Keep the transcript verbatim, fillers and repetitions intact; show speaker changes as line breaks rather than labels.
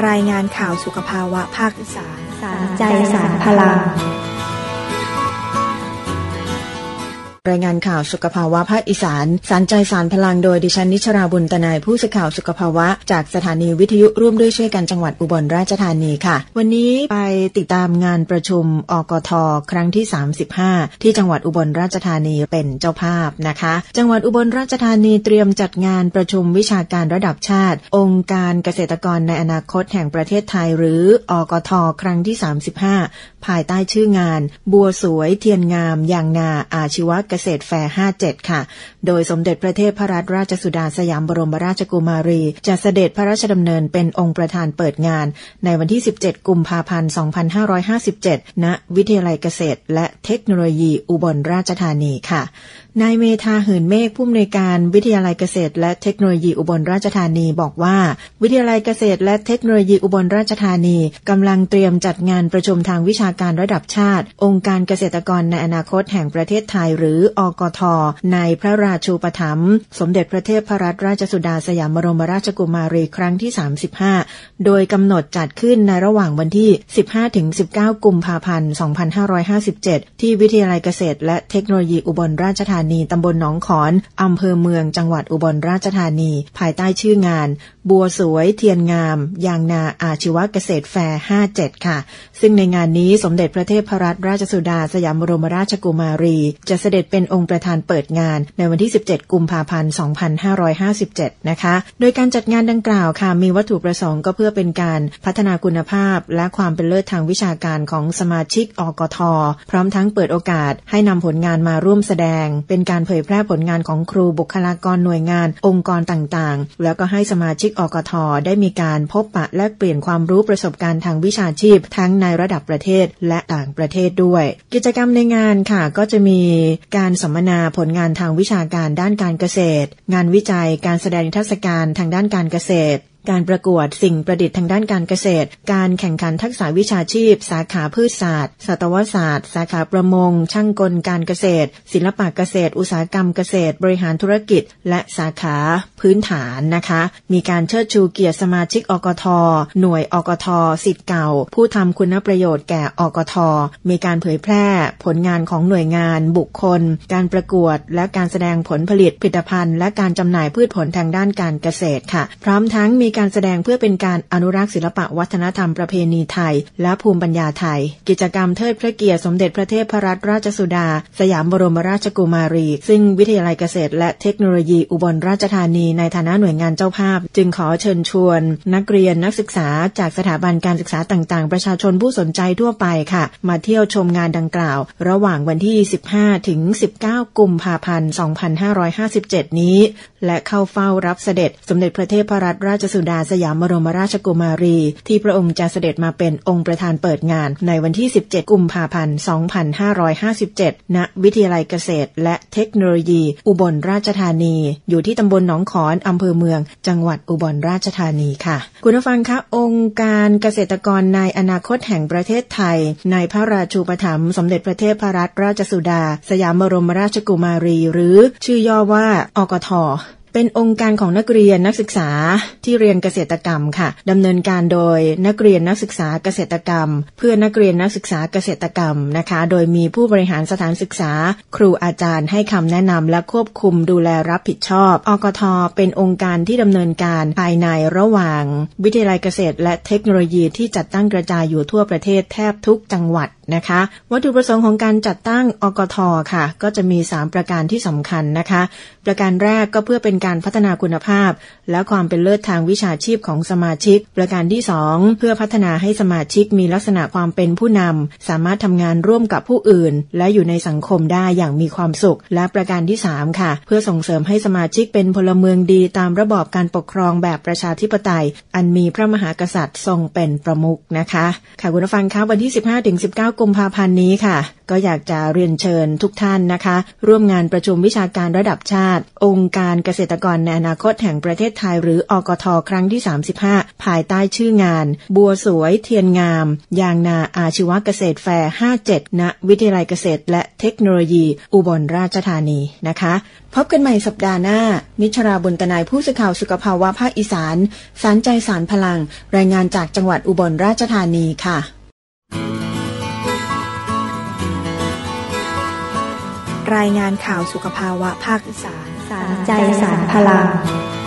รายงานข่าวสุขภาวะภาคอีสาน
สารใจสารพลัง
รายงานข่าวสุขภาวะภาคอีสานสารใจสารพลังโดยดิฉันนิชราบุญตนายผู้สื่อข่าวสุขภาวะจากสถานีวิทยุร่วมด้วยช่วยกันจังหวัดอุบลราชธานีค่ะวันนี้ไปติดตามงานประชุมอกท.ครั้งที่สามสิบห้าที่จังหวัดอุบลราชธานีเป็นเจ้าภาพนะคะจังหวัดอุบลราชธานีเตรียมจัดงานประชุมวิชาการระดับชาติองค์การเกษตรกรในอนาคตแห่งประเทศไทยหรืออกท.ครั้งที่สามสิบห้าภายใต้ชื่องานบัวสวยเทียนงามยางนาอาชีวเกษตรแฟร์ห้าสิบเจ็ดค่ะโดยสมเด็จพระเทพรัตนราชสุดาสยามบรมราชกุมารีจะเสด็จพระราชดำเนินเป็นองค์ประธานเปิดงานในวันที่สิบเจ็ดกุมภาพันธ์สองพันห้าร้อยห้าสิบเจ็ดณวิทยาลัยเกษตรและเทคโนโลยีอุบลราชธานีค่ะนายเมธาหื่นเมฆผู้อำนวยการวิทยาลัยเกษตรและเทคโนโลยีอุบลราชธานีบอกว่าวิทยาลัยเกษตรและเทคโนโลยีอุบลราชธานีกำลังเตรียมจัดงานประชุมทางวิชาการระดับชาติองค์การเกษตรกรในอนาคตแห่งประเทศไทยหรืออกท.ในพระราชูปถัมภ์สมเด็จพระเทพรัตนราชสุดาสยามบรมราชกุมารีครั้งที่สามสิบห้าโดยกำหนดจัดขึ้นในระหว่างวันที่สิบห้าถึงสิบเก้ากุมภาพันธ์สองพันห้าร้อยห้าสิบเจ็ดที่วิทยาลัยเกษตรและเทคโนโลยีอุบลราชธานีตำบลหนองขอนอำเภอเมืองจังหวัดอุบลราชธานีภายใต้ชื่องานบัวสวยเทียนงามยางนาอาชีวเกษตรแฟร์ห้าสิบเจ็ดค่ะซึ่งในงานนี้สมเด็จพระเทพรัตนราชสุดาสยามบรมราชกุมารีจะเสด็จเป็นองค์ประธานเปิดงานในวันที่สิบเจ็ดกุมภาพันธ์สองพันห้าร้อยห้าสิบเจ็ดนะคะโดยการจัดงานดังกล่าวค่ะมีวัตถุประสงค์ก็เพื่อเป็นการพัฒนาคุณภาพและความเป็นเลิศทางวิชาการของสมาชิกอกท.พร้อมทั้งเปิดโอกาสให้นำผลงานมาร่วมแสดงเป็นการเผยแพร่ผลงานของครูบุคลากรหน่วยงานองค์กรต่างๆแล้วก็ให้สมาชิกอกท.ได้มีการพบปะแลกเปลี่ยนความรู้ประสบการณ์ทางวิชาชีพทั้งในระดับประเทศและต่างประเทศด้วยกิจกรรมในงานค่ะก็จะมีการสัมมนาผลงานทางวิชาการด้านการเกษตรงานวิจัยการแสดงนิทรรศการทางด้านการเกษตรการประกวดสิ่งประดิษฐ์ทางด้านการเกษตรการแข่งขันทักษะวิชาชีพสาขาพืชศาสตร์สัตวศาสตร์สาขาประมงช่างกลการเกษตรศิลปะเกษตรอุตสาหกรรมเกษตรบริหารธุรกิจและสาขาพื้นฐานนะคะมีการเชิดชูเกียรติสมาชิกอกท.หน่วยอกท.ศิษย์เก่าผู้ทำคุณประโยชน์แก่อกท.มีการเผยแพร่ผลงานของหน่วยงานบุคคลการประกวดและการแสดงผลผลิตผลิตภัณฑ์และการจำหน่ายพืชผลทางด้านการเกษตรค่ะพร้อมทั้งมีการแสดงเพื่อเป็นการอนุรักษ์ศิลปะวัฒนธรรมประเพณีไทยและภูมิปัญญาไทยกิจกรรมเทิดพระเกียรติสมเด็จพระเทพรัตนราชสุดาสยามบรมราชกุมารีซึ่งวิทยาลัยเกษตรและเทคโนโลยีอุบลราชธานีในฐานะหน่วยงานเจ้าภาพจึงขอเชิญชวนนักเรียนนักศึกษาจากสถาบันการศึกษาต่างๆประชาชนผู้สนใจทั่วไปค่ะมาเที่ยวชมงานดังกล่าวระหว่างวันที่สิบห้าถึงสิบเก้ากุมภาพันธ์สองพันห้าร้อยห้าสิบเจ็ดนี้และเข้าเฝ้ารับเสด็จสมเด็จพระเทพรัตนราชสุดาสยามบรมราชกุมารีที่พระองค์จะเสด็จมาเป็นองค์ประธานเปิดงานในวันที่สิบเจ็ดกุมภาพันธ์สองพันห้าร้อยห้าสิบเจ็ดณวิทยาลัยเกษตรและเทคโนโลยีอุบลราชธานีอยู่ที่ตำบลหนองขอนอำเภอเมืองจังหวัดอุบลราชธานีค่ะคุณผู้ฟังคะองค์การเกษตรกรในอนาคตแห่งประเทศไทยในพระราชูปถัมภ์สมเด็จพระเทพรัตนราชสุดาสยามบรมราชกุมารีหรือชื่อย่อว่าอกท.เป็นองค์การของนักเรียนนักศึกษาที่เรียนเกษตรกรรมค่ะดำเนินการโดยนักเรียนนักศึกษาเกษตรกรรมเพื่อนักเรียนนักศึกษาเกษตรกรรมนะคะโดยมีผู้บริหารสถานศึกษาครูอาจารย์ให้คำแนะนำและควบคุมดูแลรับผิดชอบอกท.เป็นองค์การที่ดำเนินการภายในระหว่างวิทยาลัยเกษตรและเทคโนโลยีที่จัดตั้งกระจายอยู่ทั่วประเทศแทบทุกจังหวัดนะคะวัตถุประสงค์ของการจัดตั้งอกท.ค่ะก็จะมีสามประการที่สำคัญนะคะประการแรกก็เพื่อเป็นการพัฒนาคุณภาพและความเป็นเลิศทางวิชาชีพของสมาชิกประการที่สองเพื่อพัฒนาให้สมาชิกมีลักษณะความเป็นผู้นำสามารถทำงานร่วมกับผู้อื่นและอยู่ในสังคมได้อย่างมีความสุขและประการที่สามค่ะเพื่อส่งเสริมให้สมาชิกเป็นพลเมืองดีตามระบอบการปกครองแบบประชาธิปไตยอันมีพระมหากษัตริย์ทรงเป็นประมุขนะคะค่ะคุณผู้ฟังคะวันที่สิบห้าถึงสิบเก้ากุมภาพันธ์นี้ค่ะก็อยากจะเรียนเชิญทุกท่านนะคะร่วมงานประชุมวิชาการระดับชาติองค์การเกษตรกรในอนาคตแห่งประเทศไทยหรืออกท.ครั้งที่สามสิบห้าภายใต้ชื่องานบัวสวยเทียนงามยางนาอาชีวเกษตรแฟร์ห้าสิบเจ็ดณวิทยาลัยเกษตรและเทคโนโลยีอุบลราชธานีนะคะพบกันใหม่สัปดาห์หน้านิชราบุญตนายผู้สื่อข่าวสุขภาวะภาคอีสานสารใจสารพลังรายงานจากจังหวัดอุบลราชธานีค่ะ
รายงานข่าวสุขภาวะภาคอีสาน
สารใจสารพลัง